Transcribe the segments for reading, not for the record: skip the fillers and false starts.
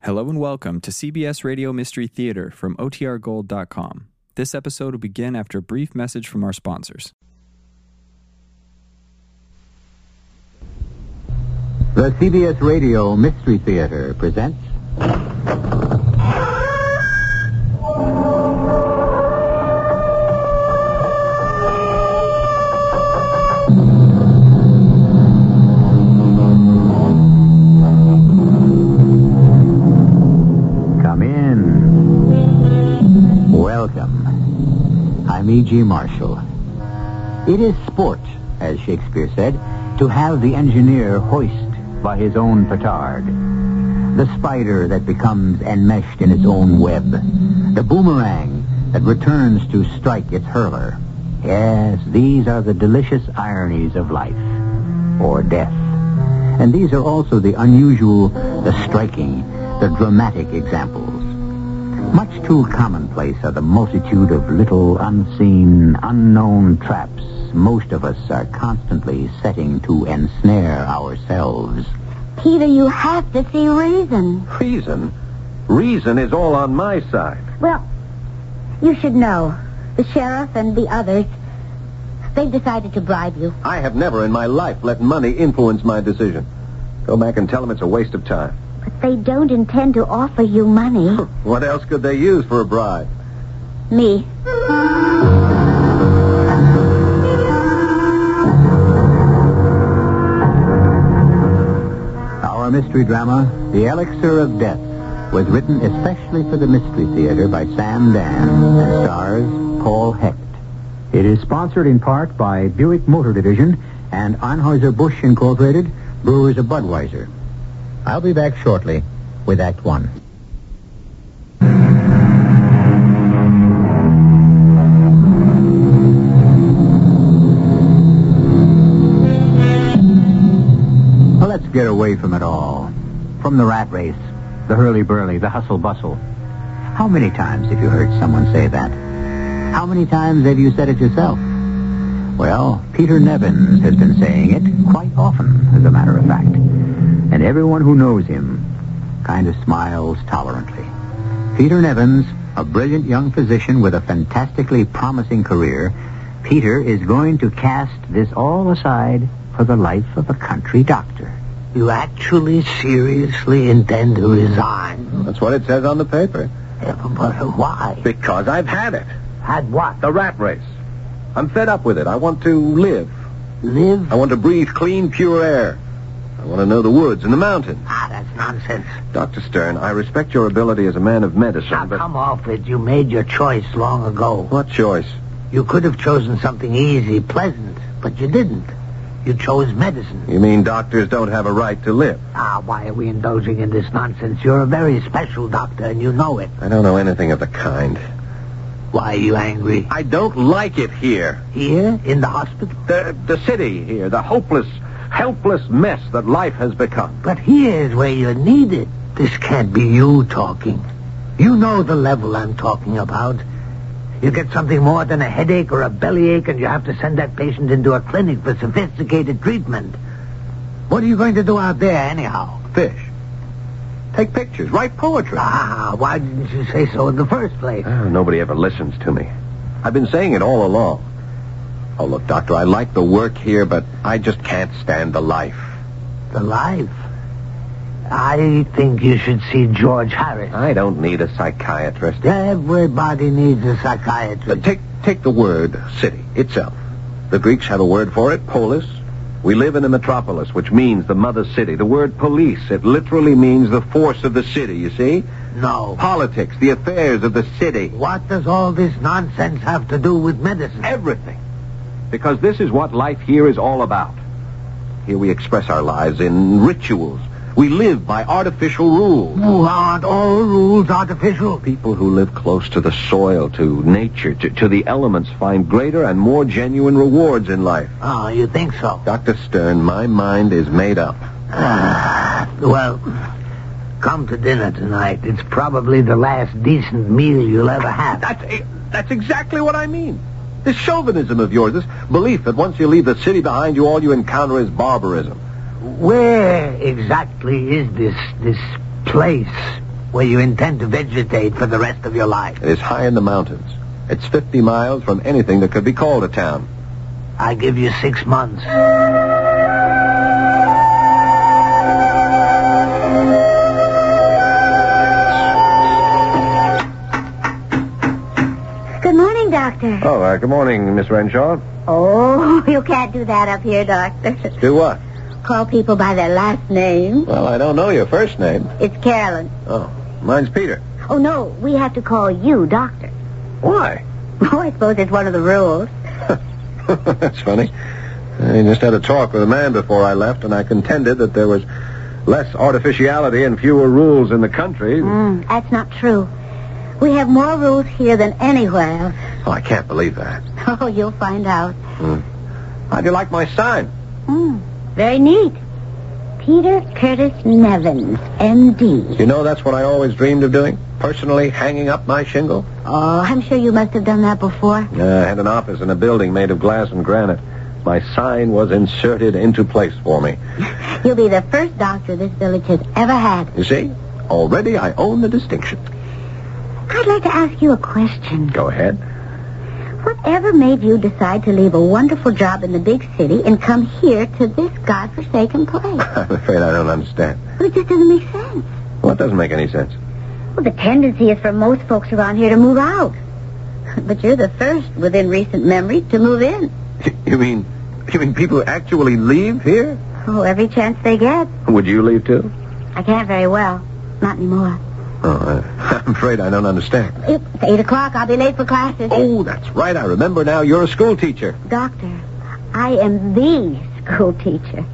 Hello and welcome to CBS Radio Mystery Theater from OTRGold.com. This episode will begin after a brief message from our sponsors. The CBS Radio Mystery Theater presents... Welcome. I'm E.G. Marshall. It is sport, as Shakespeare said, to have the engineer hoist by his own petard. The spider that becomes enmeshed in its own web. The boomerang that returns to strike its hurler. Yes, these are the delicious ironies of life, or death. And these are also the unusual, the striking, the dramatic examples. Much too commonplace are the multitude of little unseen, unknown traps most of us are constantly setting to ensnare ourselves. Peter, you have to see reason. Reason? Reason is all on my side. Well, you should know. The sheriff and the others, they've decided to bribe you. I have never in my life let money influence my decision. Go back and tell them it's a waste of time. But they don't intend to offer you money. What else could they use for a bribe? Me. Our mystery drama, The Elixir of Death, was written especially for the Mystery Theater by Sam Dan and stars Paul Hecht. It is sponsored in part by Buick Motor Division and Anheuser-Busch Incorporated, Brewers of Budweiser. I'll be back shortly with Act One. Well, let's get away from it all. From the rat race, the hurly-burly, the hustle-bustle. How many times have you heard someone say that? How many times have you said it yourself? Well, Peter Nevins has been saying it quite often, as a matter of fact. And everyone who knows him kind of smiles tolerantly. Peter Nevins, a brilliant young physician with a fantastically promising career, Peter is going to cast this all aside for the life of a country doctor. You actually seriously intend to resign? That's what it says on the paper. Yeah, but why? Because I've had it. Had what? The rat race. I'm fed up with it. I want to live. Live? I want to breathe clean, pure air. I want to know the woods and the mountains. That's nonsense. Dr. Stern, I respect your ability as a man of medicine, Now, but... come off it. You made your choice long ago. What choice? You could have chosen something easy, pleasant, but you didn't. You chose medicine. You mean doctors don't have a right to live? Why are we indulging in this nonsense? You're a very special doctor, and you know it. I don't know anything of the kind. Why are you angry? I don't like it here. Here? In the hospital? The city here, the hopeless, helpless mess that life has become. But here's where you're needed. This can't be you talking. You know the level I'm talking about. You get something more than a headache or a bellyache and you have to send that patient into a clinic for sophisticated treatment. What are you going to do out there anyhow? Fish. Take pictures. Write poetry. Why didn't you say so in the first place? Nobody ever listens to me. I've been saying it all along. Oh, look, Doctor, I like the work here, but I just can't stand the life. The life? I think you should see George Harris. I don't need a psychiatrist. Everybody needs a psychiatrist. Take the word city itself. The Greeks have a word for it, polis. We live in a metropolis, which means the mother city. The word police, it literally means the force of the city, you see? No. Politics, the affairs of the city. What does all this nonsense have to do with medicine? Everything. Because this is what life here is all about. Here we express our lives in rituals. We live by artificial rules. Oh, aren't all rules artificial? People who live close to the soil, to nature, to the elements find greater and more genuine rewards in life. Oh, you think so? Dr. Stern, my mind is made up. Well, come to dinner tonight. It's probably the last decent meal you'll ever have. That's exactly what I mean. This chauvinism of yours, this belief that once you leave the city behind you, all you encounter is barbarism. Where exactly is this place? where you intend to vegetate for the rest of your life. It is high in the mountains. It's 50 miles from anything that could be called a town. I give you 6 months. Good morning, Doctor. Oh, good morning, Miss Renshaw. Oh, you can't do that up here, Doctor. Do what? Call people by their last name. Well, I don't know your first name. It's Carolyn. Oh, mine's Peter. Oh, no, we have to call you Doctor. Why? Oh, I suppose it's one of the rules. That's funny. I just had a talk with a man before I left, and I contended that there was less artificiality and fewer rules in the country. That's not true. We have more rules here than anywhere else. Oh, I can't believe that. Oh, you'll find out. How'd you like my sign? Very neat. Peter Curtis Nevins, M.D. You know, that's what I always dreamed of doing. Personally hanging up my shingle. Oh, I'm sure you must have done that before. I had an office in a building made of glass and granite. My sign was inserted into place for me. You'll be the first doctor this village has ever had. You see? Already I own the distinction. I'd like to ask you a question. Go ahead. Whatever made you decide to leave a wonderful job in the big city and come here to this godforsaken place? I'm afraid I don't understand. Well, it just doesn't make sense. What doesn't make any sense? Well, the tendency is for most folks around here to move out. But you're the first within recent memory to move in. You mean people actually leave here? Oh, every chance they get. Would you leave too? I can't very well. Not anymore. Oh, I'm afraid I don't understand. It's 8 o'clock. I'll be late for classes. Oh, that's right. I remember now. You're a school teacher. Doctor, I am the school teacher.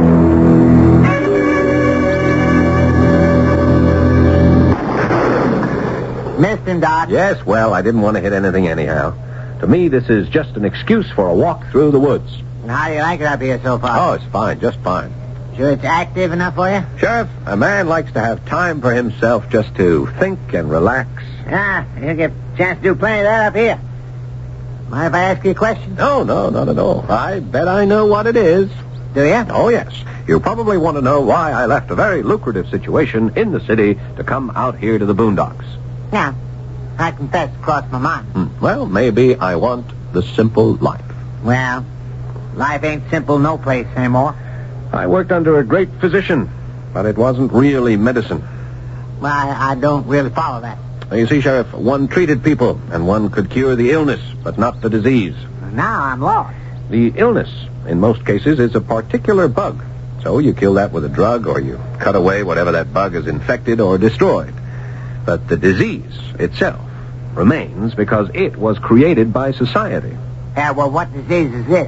Missed him, Doc. Yes, well, I didn't want to hit anything anyhow. To me, this is just an excuse for a walk through the woods. How do you like it up here so far? Oh, it's fine. Just fine. Sure it's active enough for you? Sheriff, a man likes to have time for himself just to think and relax. Yeah, you'll get a chance to do plenty of that up here. Mind if I ask you a question? No, not at all. I bet I know what it is. Do you? Oh, yes. You probably want to know why I left a very lucrative situation in the city to come out here to the boondocks. Yeah. I confess it crossed my mind. Well, maybe I want the simple life. Well, life ain't simple no place anymore. I worked under a great physician, but it wasn't really medicine. Well, I don't really follow that. You see, Sheriff, one treated people, and one could cure the illness, but not the disease. Now I'm lost. The illness, in most cases, is a particular bug. So you kill that with a drug, or you cut away whatever that bug has infected or destroyed. But the disease itself remains because it was created by society. Yeah, well, what disease is this?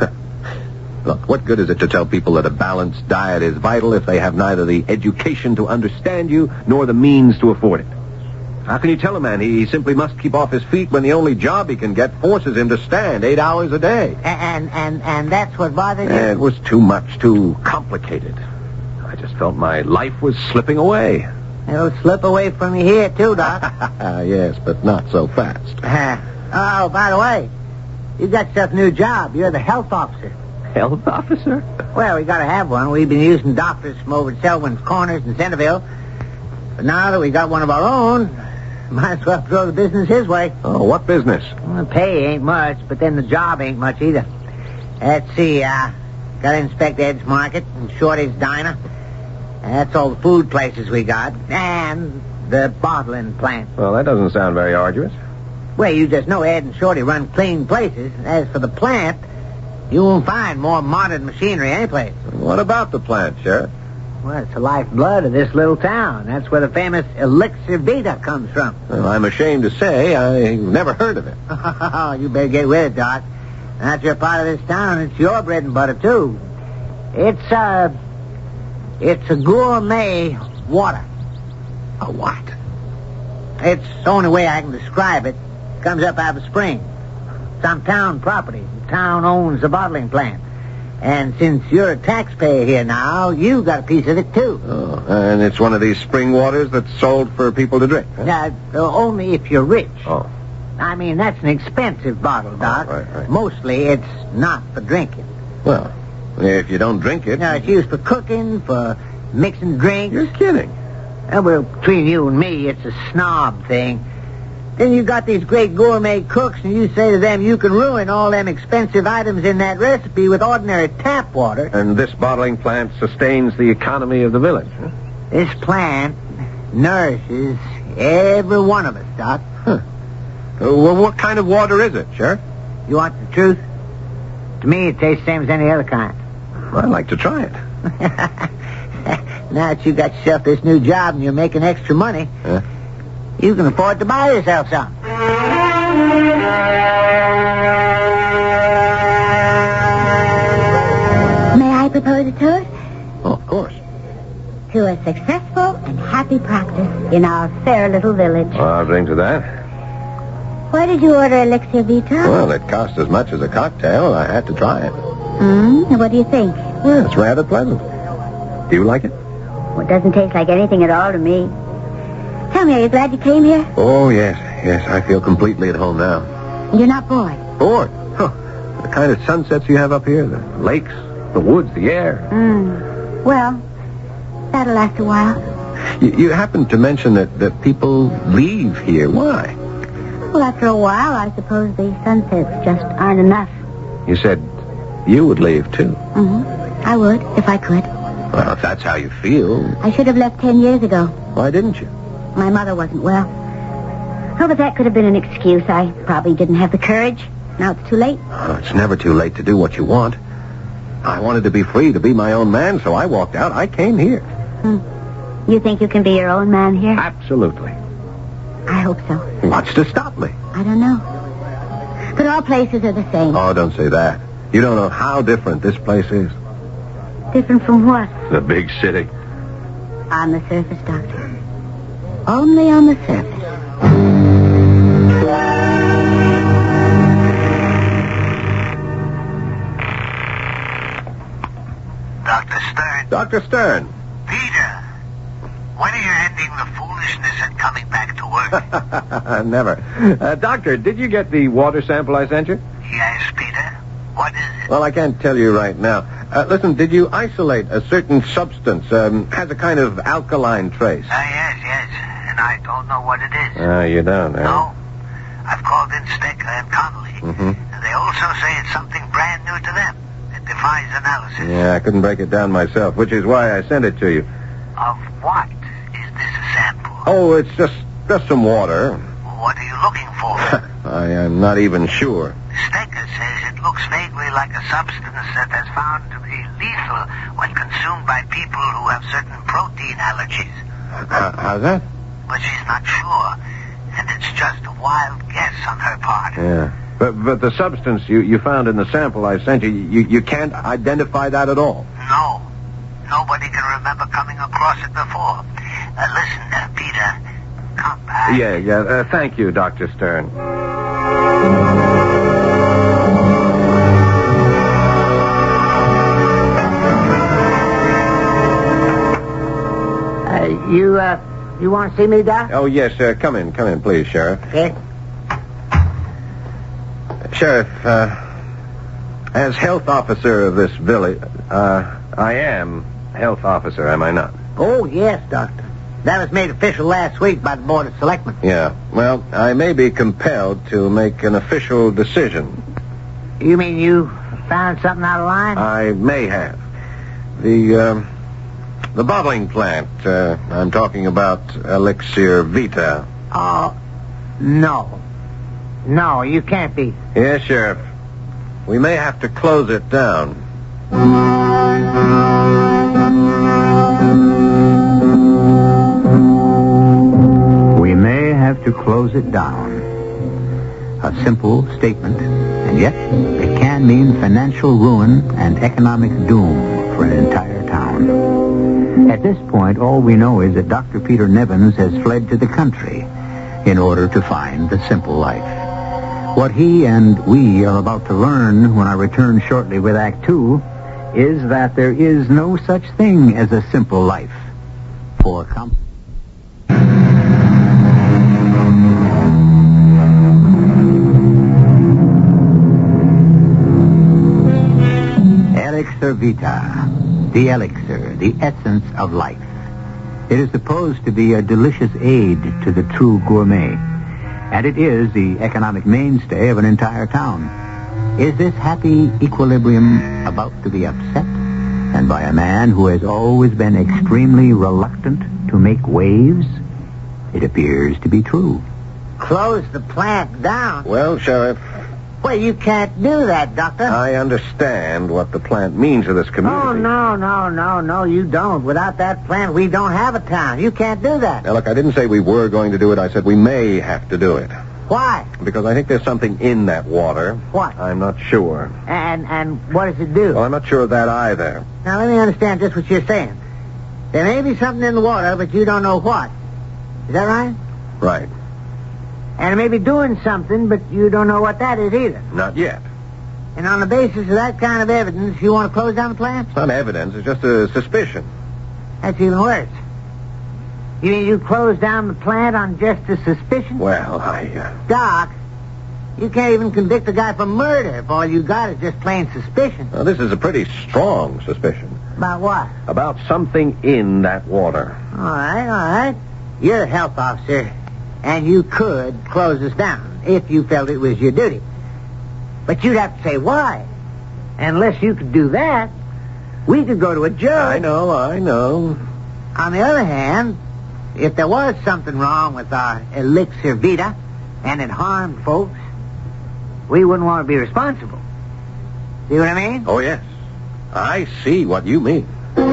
Look, what good is it to tell people that a balanced diet is vital if they have neither the education to understand you nor the means to afford it? How can you tell a man he simply must keep off his feet when the only job he can get forces him to stand 8 hours a day? And that's what bothers you? It was too much, too complicated. I just felt my life was slipping away. It'll slip away from you here, too, Doc. Yes, but not so fast. Oh, by the way, you got yourself a new job. You're the health officer. Health officer? Well, we got to have one. We've been using doctors from over at Selwyn's Corners in Centerville. But now that we got one of our own, might as well throw the business his way. Oh, what business? Well, the pay ain't much, but then the job ain't much either. Let's see, got to inspect Ed's Market and Shorty's Diner. That's all the food places we got. And the bottling plant. Well, that doesn't sound very arduous. Well, you just know Ed and Shorty run clean places. As for the plant, you won't find more modern machinery anyplace. What about the plant, Sheriff? Well, it's the lifeblood of this little town. That's where the famous Elixir Vita comes from. Well, I'm ashamed to say I've never heard of it. You better get with it, Doc. That's your part of this town. It's your bread and butter, too. It's a gourmet water. A what? It's the only way I can describe it. Comes up out of a spring. It's on town property. The town owns the bottling plant. And since you're a taxpayer here now, you got a piece of it, too. Oh, and it's one of these spring waters that's sold for people to drink, huh? Only if you're rich. Oh. I mean, that's an expensive bottle, Doc. Right. Mostly it's not for drinking. Well, if you don't drink it... No, it's used for cooking, for mixing drinks. You're kidding. Well, between you and me, it's a snob thing. Then you got these great gourmet cooks, and you say to them you can ruin all them expensive items in that recipe with ordinary tap water. And this bottling plant sustains the economy of the village. Huh? This plant nourishes every one of us, Doc. Huh. Well, what kind of water is it, Sheriff? You want the truth? To me, it tastes the same as any other kind. I'd like to try it. Now that you got yourself this new job and you're making extra money, you can afford to buy yourself some. May I propose a toast? Oh, of course. To a successful and happy practice in our fair little village. Well, I'll drink to that. Why did you order Elixir Vita? Well, it cost as much as a cocktail. I had to try it. What do you think? Well, it's rather pleasant. Do you like it? Well, it doesn't taste like anything at all to me. Tell me, are you glad you came here? Oh, yes. Yes, I feel completely at home now. You're not bored? Bored? Huh. The kind of sunsets you have up here, the lakes, the woods, the air. Well, that'll last a while. You happened to mention that people leave here. Why? Well, after a while, I suppose the sunsets just aren't enough. You said you would leave, too. I would, if I could. Well, if that's how you feel. I should have left 10 years ago. Why didn't you? My mother wasn't well. Oh, but that could have been an excuse. I probably didn't have the courage. Now it's too late. Oh, it's never too late to do what you want. I wanted to be free, to be my own man, so I walked out. I came here. You think you can be your own man here? Absolutely. I hope so. What's to stop me? I don't know. But all places are the same. Oh, don't say that. You don't know how different this place is. Different from what? The big city. On the surface, Doctor. Only on the surface. Dr. Stern. Dr. Stern. Peter, when are you ending the foolishness and coming back to work? Never. Doctor, did you get the water sample I sent you? Yes, Peter. What is it? Well, I can't tell you right now. Listen, did you isolate a certain substance? Has a kind of alkaline trace? Yes. And I don't know what it is. You don't, No. I've called in Stecker and Connolly. And they also say it's something brand new to them. It defies analysis. Yeah, I couldn't break it down myself, which is why I sent it to you. Of what is this a sample? Oh, it's just some water. What are you looking for? I am not even sure. Stecker says it looks vaguely like a substance that has found to be lethal when consumed by people who have certain protein allergies. How's that? But she's not sure, and it's just a wild guess on her part. Yeah. But the substance you found in the sample I sent you can't identify that at all? No. Nobody can remember coming across it before. Listen, Peter, come back. Yeah. Thank you, Dr. Stern. You want to see me, Doc? Oh, yes, come in, please, Sheriff. Okay. Sheriff, as health officer of this village, I am health officer, am I not? Oh, yes, Doctor. That was made official last week by the Board of Selectmen. Yeah. Well, I may be compelled to make an official decision. You mean you found something out of line? I may have. The bottling plant, I'm talking about Elixir Vita. Oh, no. No, you can't be. Yes, Sheriff. We may have to close it down. We may have to close it down. A simple statement, and yet it can mean financial ruin and economic doom for an entire town. At this point, all we know is that Dr. Peter Nevins has fled to the country in order to find the simple life. What he and we are about to learn when I return shortly with Act 2 is that there is no such thing as a simple life for Elixir Vita, the elixir, the essence of life. It is supposed to be a delicious aid to the true gourmet. And it is the economic mainstay of an entire town. Is this happy equilibrium about to be upset? And by a man who has always been extremely reluctant to make waves? It appears to be true. Close the plant down? Well, Sheriff, Well, you can't do that, Doctor. I understand what the plant means to this community. Oh, no, you don't. Without that plant, we don't have a town. You can't do that. Now, look, I didn't say we were going to do it. I said we may have to do it. Why? Because I think there's something in that water. What? I'm not sure. And what does it do? Well, I'm not sure of that either. Now, let me understand just what you're saying. There may be something in the water, but you don't know what. Is that right? Right. And it may be doing something, but you don't know what that is either. Not yet. And on the basis of that kind of evidence, you want to close down the plant? It's not evidence. It's just a suspicion. That's even worse. You mean you close down the plant on just a suspicion? Well, Doc, you can't even convict a guy for murder if all you got is just plain suspicion. Well, this is a pretty strong suspicion. About what? About something in that water. All right. You're a health officer, and you could close us down if you felt it was your duty. But you'd have to say why. Unless you could do that, we could go to a judge. I know. On the other hand, if there was something wrong with our elixir vita and it harmed folks, we wouldn't want to be responsible. See what I mean? Oh, yes. I see what you mean.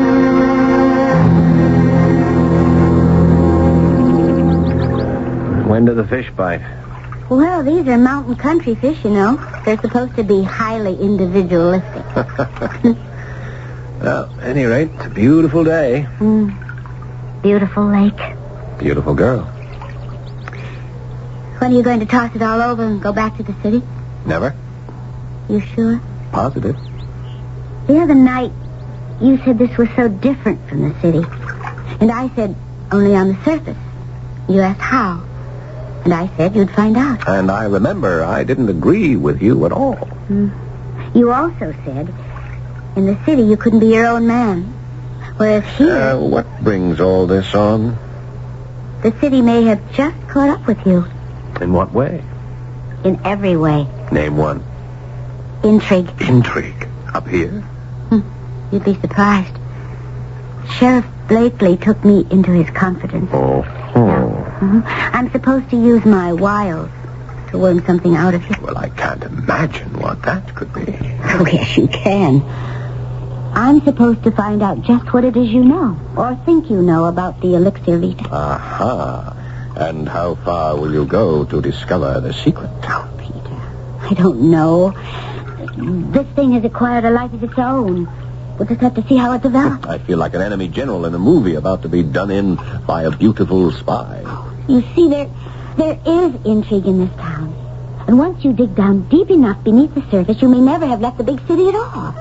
When do the fish bite? Well, these are mountain country fish, you know. They're supposed to be highly individualistic. Well, at any rate, it's a beautiful day. Beautiful lake. Beautiful girl. When are you going to toss it all over and go back to the city? Never? You sure? Positive. The other night, you said this was so different from the city. And I said, only on the surface. You asked how. And I said you'd find out. And I remember I didn't agree with you at all. You also said, in the city you couldn't be your own man. Whereas here... What brings all this on? The city may have just caught up with you. In what way? In every way. Name one. Intrigue. Intrigue? Up here? You'd be surprised. Sheriff Blakely took me into his confidence. Oh. I'm supposed to use my wiles to worm something out of you. Well, I can't imagine what that could be. Oh, yes, you can. I'm supposed to find out just what it is you know, or think you know, about the elixir vita. Aha. And how far will you go to discover the secret? Oh, Peter, I don't know. This thing has acquired a life of its own. We'll just have to see how it develops. I feel like an enemy general in a movie about to be done in by a beautiful spy. You see, there is intrigue in this town. And once you dig down deep enough beneath the surface, you may never have left the big city at all.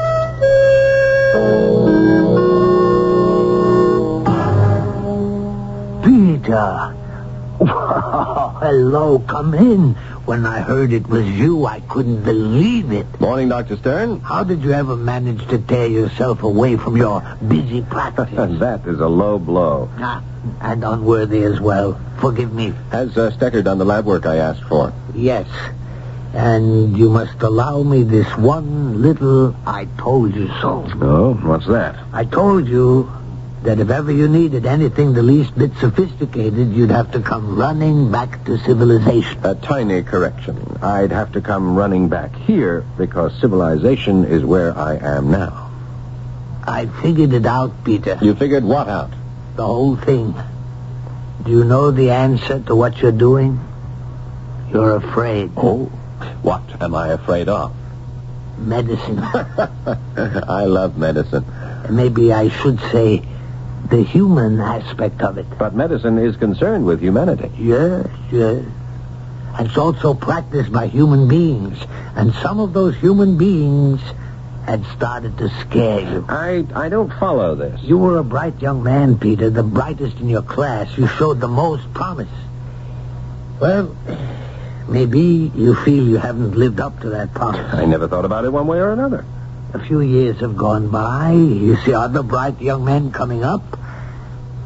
Peter. Oh, hello, come in. When I heard it was you, I couldn't believe it. Morning, Dr. Stern. How did you ever manage to tear yourself away from your busy practice? That is a low blow. And unworthy as well. Forgive me. Has Stecker done the lab work I asked for? Yes. And you must allow me this one little I told you so. Oh, what's that? I told you that if ever you needed anything the least bit sophisticated, you'd have to come running back to civilization. A tiny correction. I'd have to come running back here because civilization is where I am now. I figured it out, Peter. You figured what out? The whole thing. Do you know the answer to what you're doing? You're afraid. Oh, what am I afraid of? Medicine. I love medicine. Maybe I should say the human aspect of it. But medicine is concerned with humanity. Yes. And it's also practiced by human beings. And some of those human beings had started to scare you. I don't follow this. You were a bright young man, Peter, the brightest in your class. You showed the most promise. Well, maybe you feel you haven't lived up to that promise. I never thought about it one way or another. A few years have gone by. You see other bright young men coming up.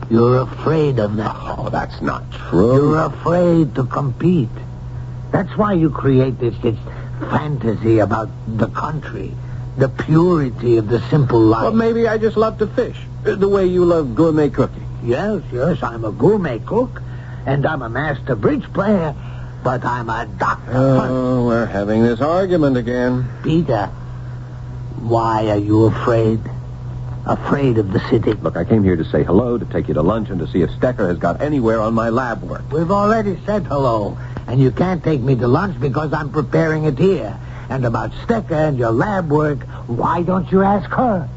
You're afraid of that. Oh, that's not true. You're afraid to compete. That's why you create this fantasy about the country, the purity of the simple life. Well, maybe I just love to fish, the way you love gourmet cooking. Yes, I'm a gourmet cook, and I'm a master bridge player, but I'm a doctor first. Oh, we're having this argument again. Peter, why are you afraid? Afraid of the city? Look, I came here to say hello, to take you to lunch, and to see if Stecker has got anywhere on my lab work. We've already said hello, and you can't take me to lunch because I'm preparing it here. And about Stecker and your lab work, why don't you ask her?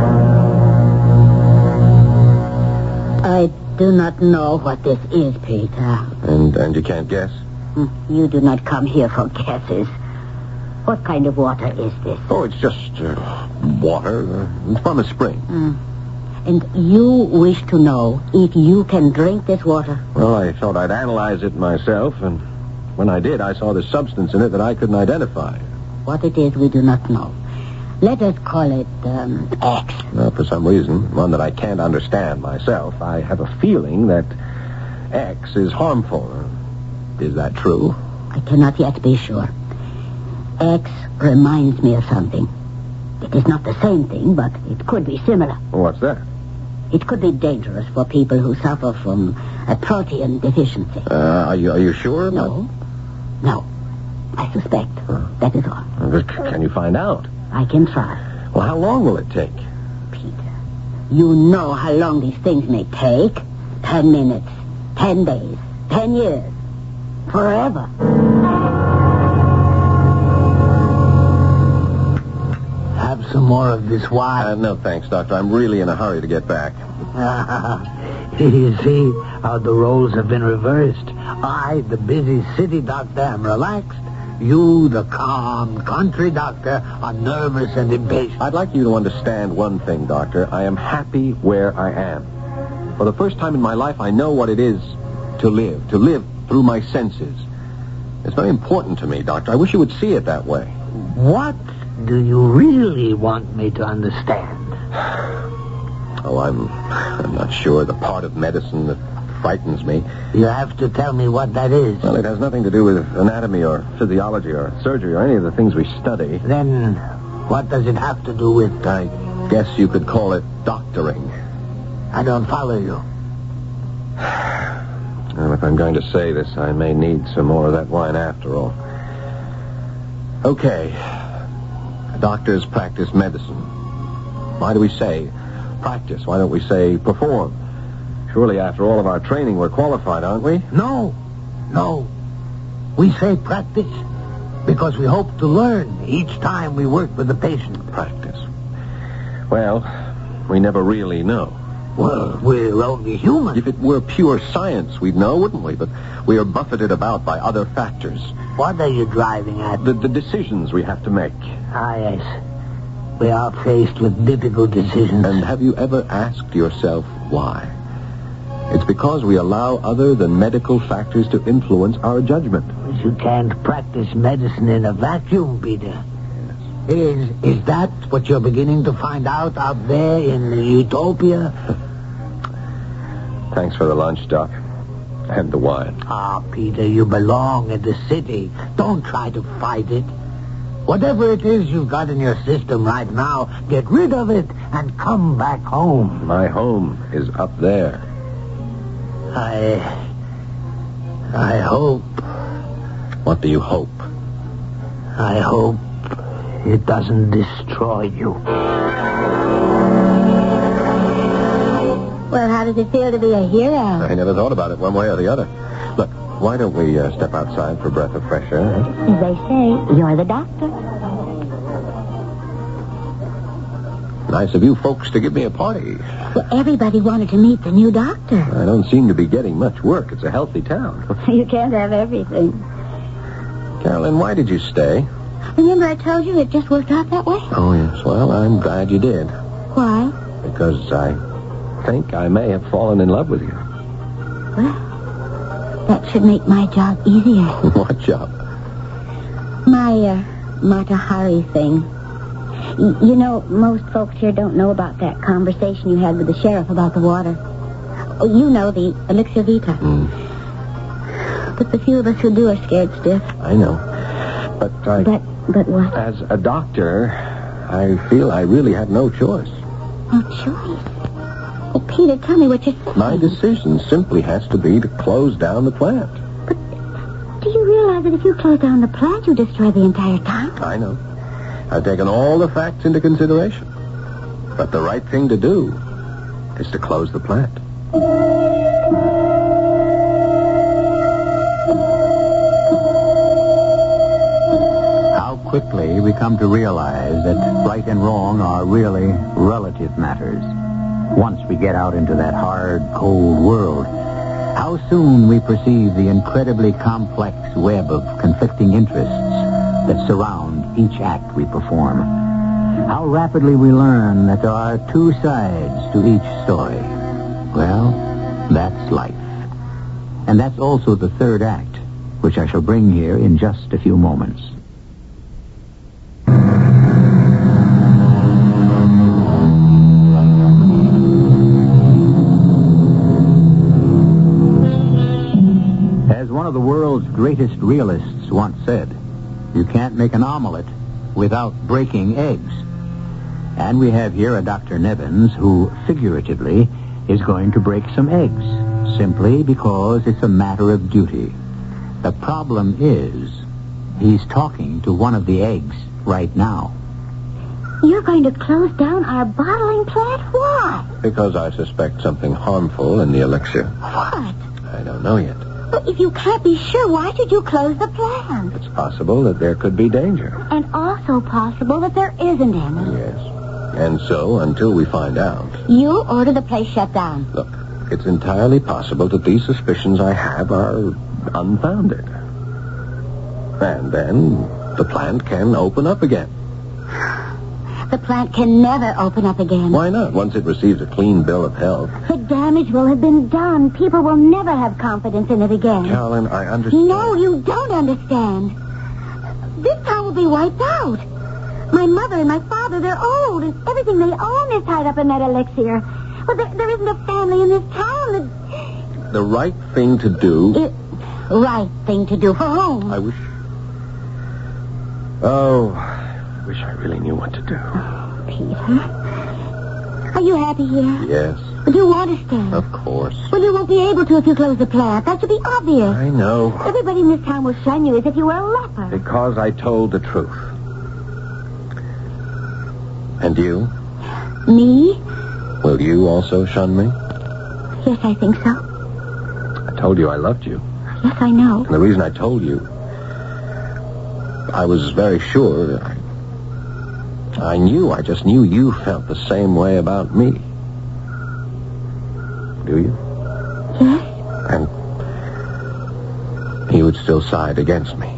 I do not know what this is, Peter. And you can't guess? You do not come here for guesses. What kind of water is this? Oh, it's just water from a spring. And you wish to know if you can drink this water? Well, I thought I'd analyze it myself, and when I did, I saw this substance in it that I couldn't identify. What it is, we do not know. Let us call it X. Well, for some reason, one that I can't understand myself, I have a feeling that X is harmful. Is that true? I cannot yet be sure. X reminds me of something. It is not the same thing, but it could be similar. What's that? It could be dangerous for people who suffer from a protein deficiency. Are you sure? No. I suspect. That is all. Can you find out? I can try. Well, how long will it take? Peter, you know how long these things may take. 10 minutes, 10 days, 10 years, forever. Have some more of this wine. No, thanks, Doctor. I'm really in a hurry to get back. You see how the roles have been reversed. I, the busy city doctor, am relaxed. You, the calm country doctor, are nervous and impatient. I'd like you to understand one thing, Doctor. I am happy where I am. For the first time in my life, I know what it is to live through my senses. It's very important to me, Doctor. I wish you would see it that way. What do you really want me to understand? Oh, I'm not sure. The part of medicine that frightens me. You have to tell me what that is. Well, it has nothing to do with anatomy or physiology or surgery or any of the things we study. Then what does it have to do with... I guess you could call it doctoring. I don't follow you. Well, if I'm going to say this, I may need some more of that wine after all. Okay. Doctors practice medicine. Why do we say practice? Why don't we say perform? Surely after all of our training, we're qualified, aren't we? No. We say practice because we hope to learn each time we work with a patient. Practice. Well, we never really know. Well, we're only human. If it were pure science, we'd know, wouldn't we? But we are buffeted about by other factors. What are you driving at? The decisions we have to make. Ah, yes. We are faced with difficult decisions. And have you ever asked yourself why? It's because we allow other than medical factors to influence our judgment. You can't practice medicine in a vacuum, Peter. Yes. Is that what you're beginning to find out there in the utopia? Thanks for the lunch, Doc. And the wine. Ah, Peter, you belong in the city. Don't try to fight it. Whatever it is you've got in your system right now, get rid of it and come back home. My home is up there. I hope. What do you hope? I hope it doesn't destroy you. Well, how does it feel to be a hero? I never thought about it one way or the other. Look, why don't we step outside for a breath of fresh air? As they say, you're the doctor. Nice of you folks to give me a party. Well, everybody wanted to meet the new doctor. I don't seem to be getting much work. It's a healthy town. You can't have everything. Carolyn, why did you stay? Remember I told you it just worked out that way? Oh, yes. Well, I'm glad you did. Why? Because I think I may have fallen in love with you. Well, that should make my job easier. What job? My Mata Hari thing. You know, most folks here don't know about that conversation you had with the sheriff about the water. Oh, you know, the elixir vita. But the few of us who do are scared stiff. I know. But But what? as a doctor, I feel I really have no choice. No choice. Oh, Peter, tell me what you're saying. My decision simply has to be to close down the plant. But do you realize that if you close down the plant, you destroy the entire town? I know. I've taken all the facts into consideration. But the right thing to do is to close the plant. How quickly we come to realize that right and wrong are really relative matters. Once we get out into that hard, cold world, how soon we perceive the incredibly complex web of conflicting interests that surround each act we perform. How rapidly we learn that there are two sides to each story. Well, that's life. And that's also the third act, which I shall bring here in just a few moments. As one of the world's greatest realists once said, you can't make an omelet without breaking eggs. And we have here a Dr. Nevins who, figuratively, is going to break some eggs, simply because it's a matter of duty. The problem is, he's talking to one of the eggs right now. You're going to close down our bottling plant? Why? Because I suspect something harmful in the elixir. What? I don't know yet. But if you can't be sure, why should you close the plant? It's possible that there could be danger. And also possible that there isn't any. Yes. And so, until we find out... You order the place shut down. Look, it's entirely possible that these suspicions I have are unfounded. And then the plant can open up again. The plant can never open up again. Why not? Once it receives a clean bill of health. The damage will have been done. People will never have confidence in it again. Carolyn, I understand. No, you don't understand. This town will be wiped out. My mother and my father, they're old, and everything they own is tied up in that elixir. Well, there isn't a family in this town that... The right thing to do... Right thing to do for whom? I wish... Oh, I wish I really knew what to do. Peter, are you happy here? Yes. Do you want to stay? Of course. Well, you won't be able to if you close the plant. That should be obvious. I know. Everybody in this town will shun you as if you were a leper. Because I told the truth. And you? Me? Will you also shun me? Yes, I think so. I told you I loved you. Yes, I know. And the reason I told you, I was very sure. I just knew you felt the same way about me. Do you? Yes? And he would still side against me.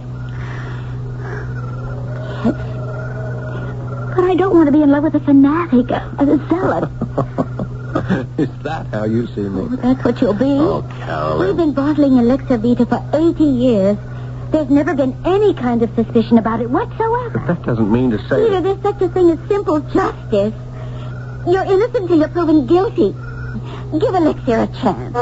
Yes. But I don't want to be in love with a fanatic, a zealot. Is that how you see me? Oh, that's what you'll be. Oh, Carolyn. We've been bottling elixir vita for 80 years. There's never been any kind of suspicion about it whatsoever. But that doesn't mean to say... Peter, there's such a thing as simple justice. You're innocent till you're proven guilty. Give elixir a chance.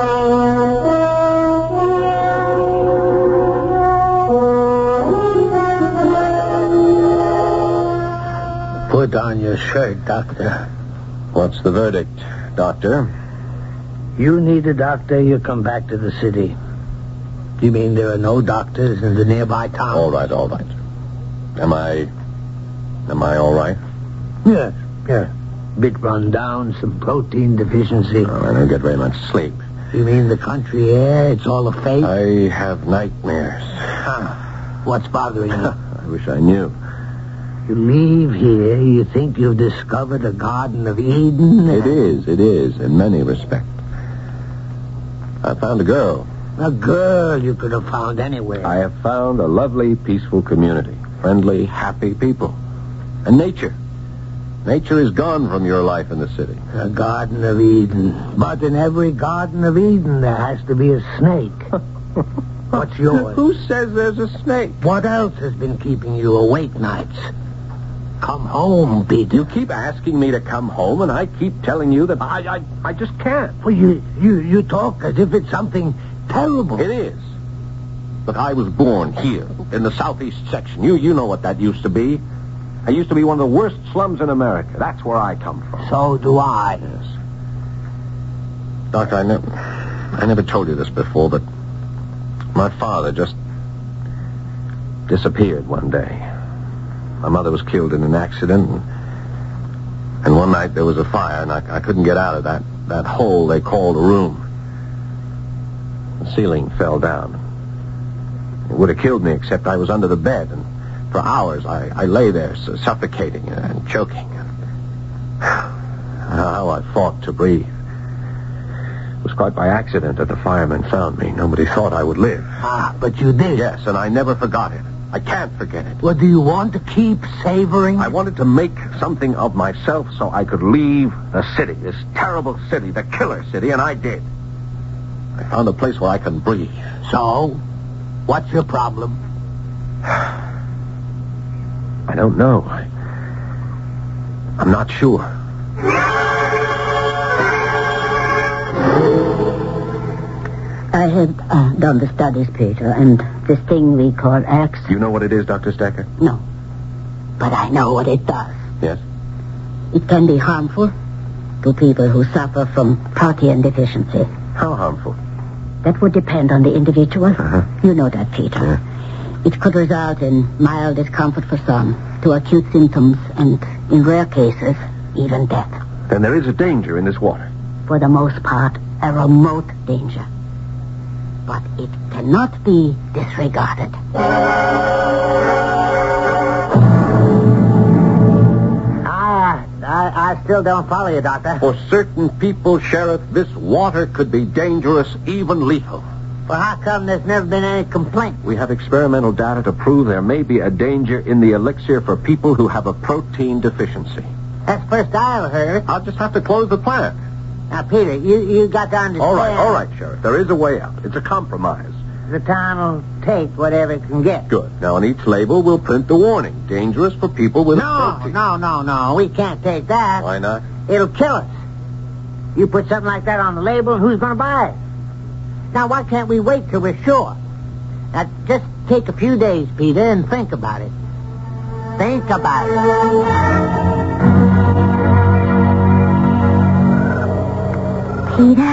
Put on your shirt, Doctor. What's the verdict, Doctor? You need a doctor, you come back to the city. You mean there are no doctors in the nearby town? All right. Am I all right? Yes. Bit run down, some protein deficiency. Well, I don't get very much sleep. You mean the country air? It's all a fake? I have nightmares. What's bothering you? I wish I knew. You leave here, you think you've discovered a Garden of Eden? It is, in many respects. I found a girl. A girl you could have found anywhere. I have found a lovely, peaceful community. Friendly, happy people. And nature. Nature is gone from your life in the city. A Garden of Eden. But in every Garden of Eden, there has to be a snake. What's yours? Who says there's a snake? What else has been keeping you awake nights? Come home, Peter. You keep asking me to come home, and I keep telling you that I just can't. Well, you talk as if it's something terrible. It is. Look, I was born here, in the southeast section. You know what that used to be. I used to be one of the worst slums in America. That's where I come from. So do I. Yes. Doctor, I never told you this before, but my father just disappeared one day. My mother was killed in an accident, and one night there was a fire, and I couldn't get out of that hole they called a room. The ceiling fell down. It would have killed me, except I was under the bed, and for hours I lay there suffocating and choking. How I fought to breathe. It was quite by accident that the firemen found me. Nobody thought I would live. Ah, but you did. Yes, and I never forgot it. I can't forget it. Well, do you want to keep savoring? I wanted to make something of myself so I could leave the city, this terrible city, the killer city, and I did. I found a place where I can breathe. So, what's your problem? I don't know. I'm not sure. I have done the studies, Peter, and this thing we call X... You know what it is, Dr. Stecker? No. But I know what it does. Yes? It can be harmful to people who suffer from protein deficiency. How harmful? That would depend on the individual. Uh-huh. You know that, Peter. Yeah. It could result in mild discomfort for some, to acute symptoms, and in rare cases, even death. Then there is a danger in this water. For the most part, a remote danger. But it cannot be disregarded. I still don't follow you, Doctor. For certain people, Sheriff, this water could be dangerous, even lethal. Well, how come there's never been any complaint? We have experimental data to prove there may be a danger in the elixir for people who have a protein deficiency. That's the first I ever heard of it. I'll just have to close the plant. Now, Peter, you got to understand... All right, Sheriff. There is a way out. It's a compromise. The town will take whatever it can get. Good. Now, on each label, we'll print the warning. Dangerous for people with protein. No. We can't take that. Why not? It'll kill us. You put something like that on the label, and who's going to buy it? Now, why can't we wait till we're sure? Now, just take a few days, Peter, and think about it. Think about it. Peter?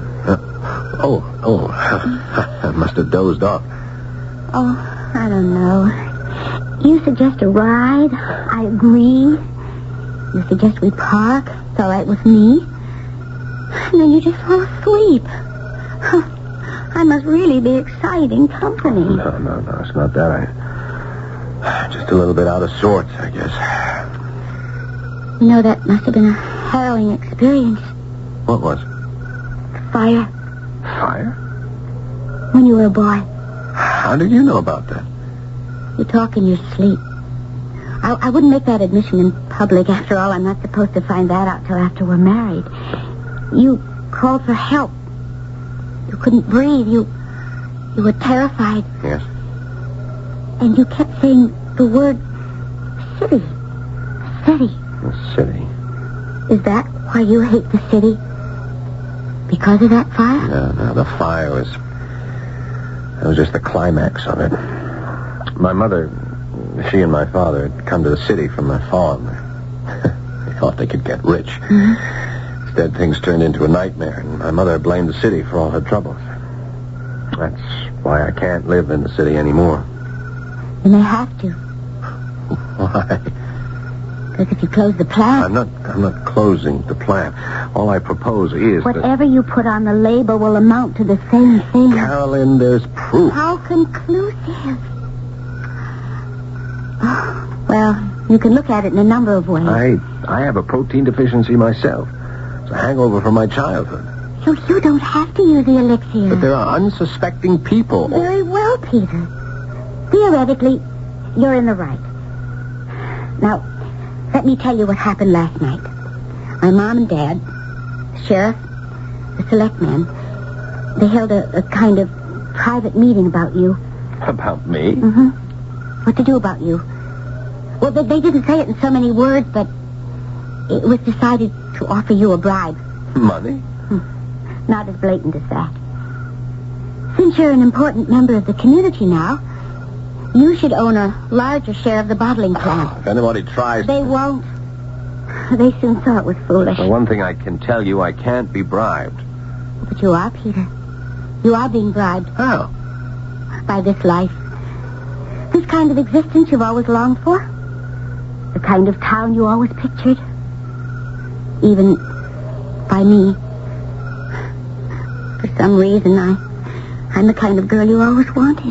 I must have dozed off. Oh, I don't know. You suggest a ride. I agree. You suggest we park. It's all right with me. And then you just fall asleep. I must really be exciting company. No, it's not that. I'm just a little bit out of sorts, I guess. You know, that must have been a harrowing experience. What was? Fire. Fire? When you were a boy. How did you know about that? You talk in your sleep. I wouldn't make that admission in public. After all, I'm not supposed to find that out till after we're married. You called for help. You couldn't breathe. You were terrified. Yes. And you kept saying the word city. City. The city. Is that why you hate the city? Because of that fire? No, the fire was... That was just the climax of it. My mother, she and my father had come to the city from the farm. They thought they could get rich. Mm-hmm. Instead, things turned into a nightmare, and my mother blamed the city for all her troubles. That's why I can't live in the city anymore. You may have to. Why? Because if you close the plant... I'm not closing the plant. All I propose is whatever you put on the label will amount to the same thing. Carolyn, there's proof. How conclusive. Well, you can look at it in a number of ways. I have a protein deficiency myself. It's a hangover from my childhood. So you don't have to use the elixir. But there are unsuspecting people. Very well, Peter. Theoretically, you're in the right. Now, let me tell you what happened last night. My mom and dad, the sheriff, the selectmen, they held a kind of private meeting about you. About me? Mm-hmm. What to do about you. Well, they didn't say it in so many words, but it was decided to offer you a bribe. Money? Not as blatant as that. Since you're an important member of the community now, you should own a larger share of the bottling plant. If anybody tries... They won't. They soon saw it was foolish. Well, one thing I can tell you, I can't be bribed. But you are, Peter. You are being bribed. How? By this life. This kind of existence you've always longed for. The kind of town you always pictured. Even by me. For some reason, I'm the kind of girl you always wanted.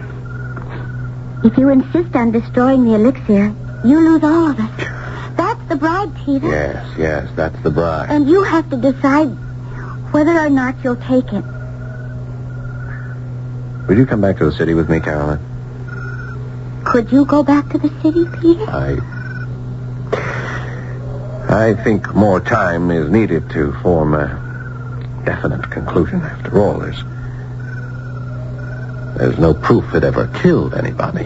If you insist on destroying the elixir, you lose all of us. That's the bribe, Peter. Yes, that's the bribe. And you have to decide whether or not you'll take it. Would you come back to the city with me, Carolyn? Could you go back to the city, Peter? I think more time is needed to form a definite conclusion. After all, there's no proof it ever killed anybody.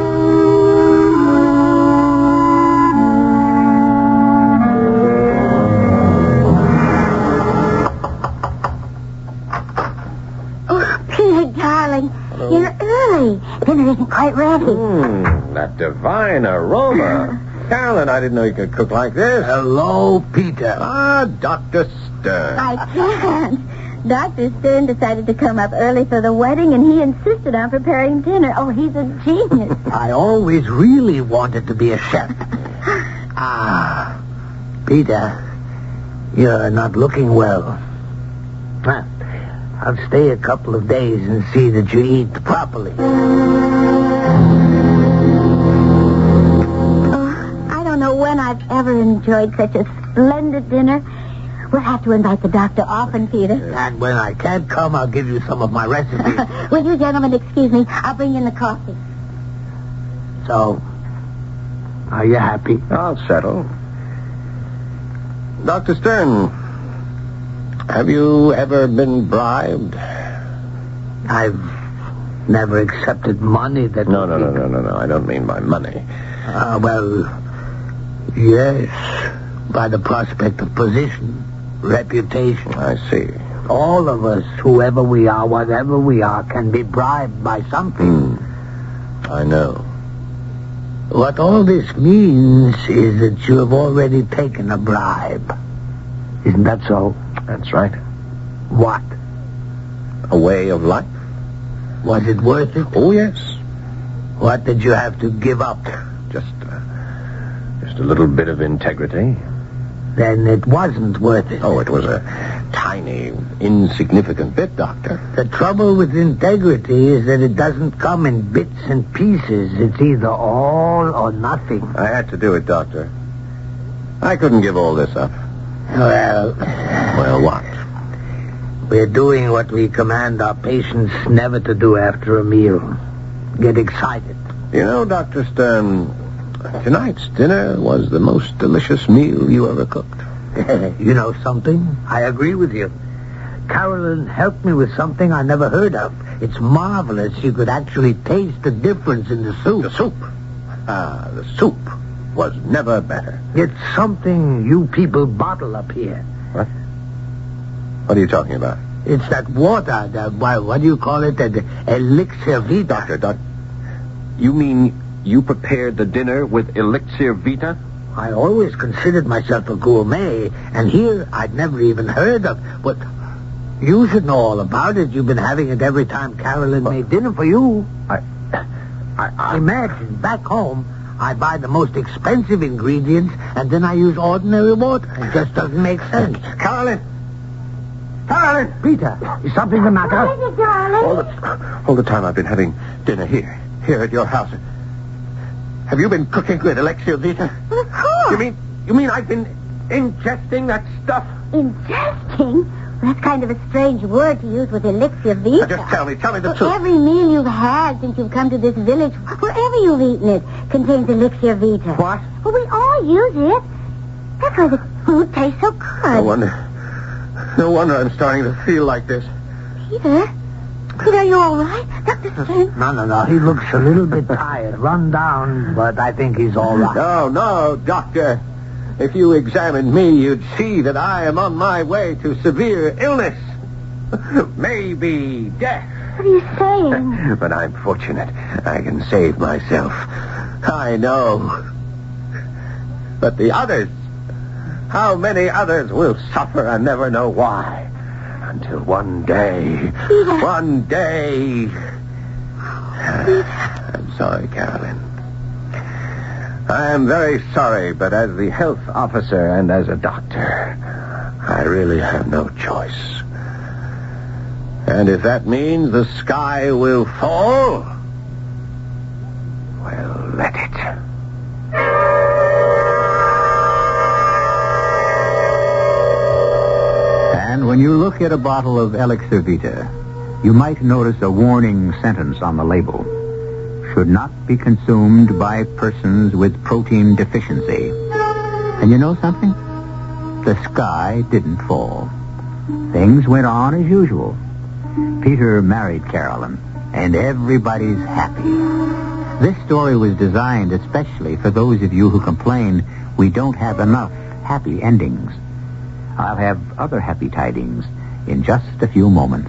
Oh, Peter, darling, hello. You're early. Dinner isn't quite ready. That divine aroma. Carolyn, I didn't know you could cook like this. Hello, Peter. Ah, Dr. Stern. I can't. Dr. Stern decided to come up early for the wedding, and he insisted on preparing dinner. Oh, he's a genius. I always really wanted to be a chef. Peter, you're not looking well. I'll stay a couple of days and see that you eat properly. I don't know when I've ever enjoyed such a splendid dinner. We'll have to invite the doctor often, Peter. And when I can't come, I'll give you some of my recipes. Will you gentlemen excuse me? I'll bring in the coffee. So, are you happy? I'll settle. Dr. Stern, have you ever been bribed? I've never accepted money that... No. I don't mean by money. Well, yes. By the prospect of position, reputation. I see. All of us, whoever we are, whatever we are, can be bribed by something. I know. What all this means is that you have already taken a bribe. Isn't that so? That's right. What? A way of life? Was it worth it? Oh, yes. What did you have to give up? Just a little bit of integrity. Then it wasn't worth it. Oh, it was a tiny, insignificant bit, Doctor. The trouble with integrity is that it doesn't come in bits and pieces. It's either all or nothing. I had to do it, Doctor. I couldn't give all this up. Well, what? We're doing what we command our patients never to do after a meal. Get excited. You know, Dr. Stern, tonight's dinner was the most delicious meal you ever cooked. You know something? I agree with you. Carolyn helped me with something I never heard of. It's marvelous. You could actually taste the difference in the soup. The soup? The soup was never better. It's something you people bottle up here. What? What are you talking about? It's that water, what do you call it? The elixir vita. Doctor, you mean you prepared the dinner with elixir vita? I always considered myself a gourmet, and here I'd never even heard of. But you should know all about it. You've been having it every time Carolyn made dinner for you. I imagine back home I buy the most expensive ingredients, and then I use ordinary water. It just doesn't make sense. Carolyn! Peter, is something the matter? What is it, darling? All the time I've been having dinner here at your house. Have you been cooking with elixir vita? Well, of course. You mean I've been ingesting that stuff? Ingesting? Well, that's kind of a strange word to use with elixir vita. Now just tell me the Well, truth. every meal you've had since you've come to this village, wherever you've eaten it, contains elixir vita. What? Well, we all use it. That's why the food tastes so good. No wonder I'm starting to feel like this. Peter, are you all right? Now, No. He looks a little bit tired, run down, but I think he's all right. No, Doctor. If you examined me, you'd see that I am on my way to severe illness. Maybe death. What are you saying? But I'm fortunate. I can save myself. I know. But the others, how many others will suffer and never know why? Until one day. I'm sorry, Carolyn. I am very sorry, but as the health officer and as a doctor, I really have no choice. And if that means the sky will fall, well, let it. And when you look at a bottle of Elixir Vita, you might notice a warning sentence on the label. Should not be consumed by persons with protein deficiency. And you know something? The sky didn't fall. Things went on as usual. Peter married Carolyn, and everybody's happy. This story was designed especially for those of you who complain we don't have enough happy endings. I'll have other happy tidings in just a few moments.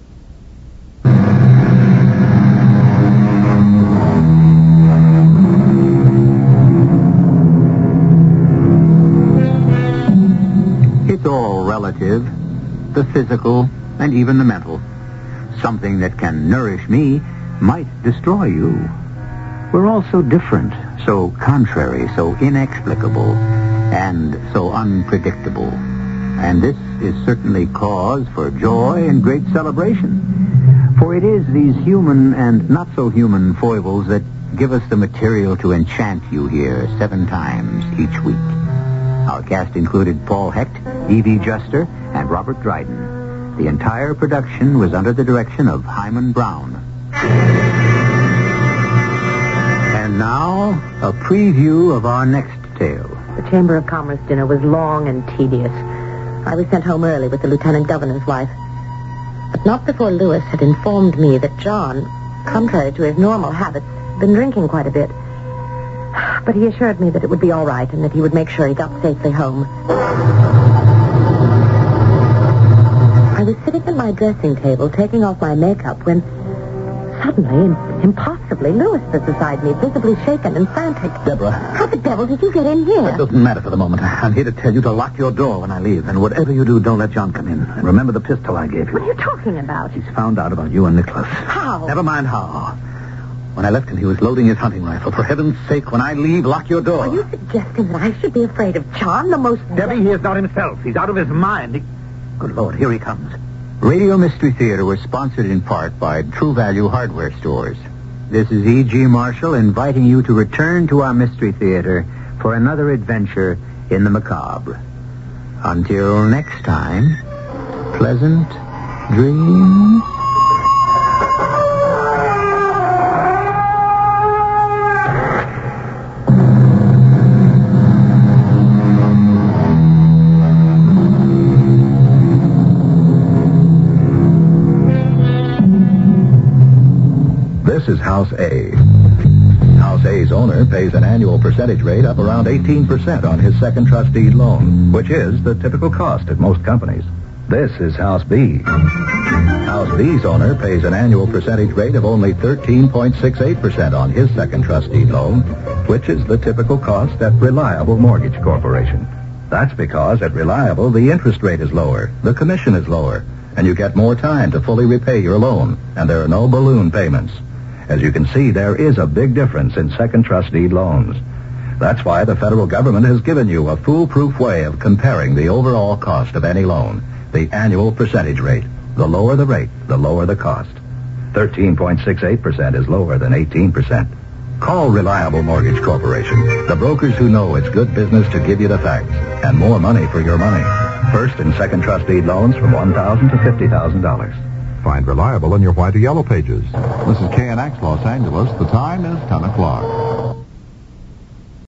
It's all relative, the physical and even the mental. Something that can nourish me might destroy you. We're all so different, so contrary, so inexplicable, and so unpredictable. And this is certainly cause for joy and great celebration. For it is these human and not-so-human foibles that give us the material to enchant you here 7 times each week. Our cast included Paul Hecht, Evie Juster, and Robert Dryden. The entire production was under the direction of Hyman Brown. And now, a preview of our next tale. The Chamber of Commerce dinner was long and tedious. I was sent home early with the lieutenant governor's wife. But not before Lewis had informed me that John, contrary to his normal habits, had been drinking quite a bit. But he assured me that it would be all right and that he would make sure he got safely home. I was sitting at my dressing table taking off my makeup when suddenly, impossibly, Lewis was beside me, visibly shaken and frantic. Deborah. How the devil did you get in here? It doesn't matter for the moment. I'm here to tell you to lock your door when I leave. And whatever you do, don't let John come in. And remember the pistol I gave you. What are you talking about? He's found out about you and Nicholas. How? Never mind how. When I left him, he was loading his hunting rifle. For heaven's sake, when I leave, lock your door. Are you suggesting that I should be afraid of John, the most... Debbie, he is not himself. He's out of his mind. Good Lord, here he comes. Radio Mystery Theater was sponsored in part by True Value Hardware Stores. This is E.G. Marshall inviting you to return to our Mystery Theater for another adventure in the macabre. Until next time, pleasant dreams. This is House A. House A's owner pays an annual percentage rate up around 18% on his second trust deed loan, which is the typical cost at most companies. This is House B. House B's owner pays an annual percentage rate of only 13.68% on his second trust deed loan, which is the typical cost at Reliable Mortgage Corporation. That's because at Reliable, the interest rate is lower, the commission is lower, and you get more time to fully repay your loan, and there are no balloon payments. As you can see, there is a big difference in second trust deed loans. That's why the federal government has given you a foolproof way of comparing the overall cost of any loan, the annual percentage rate. The lower the rate, the lower the cost. 13.68% is lower than 18%. Call Reliable Mortgage Corporation, the brokers who know it's good business to give you the facts and more money for your money. First and second trust deed loans from $1,000 to $50,000. Find Reliable in your white or yellow pages. This is KNX Los Angeles. The time is 10 o'clock.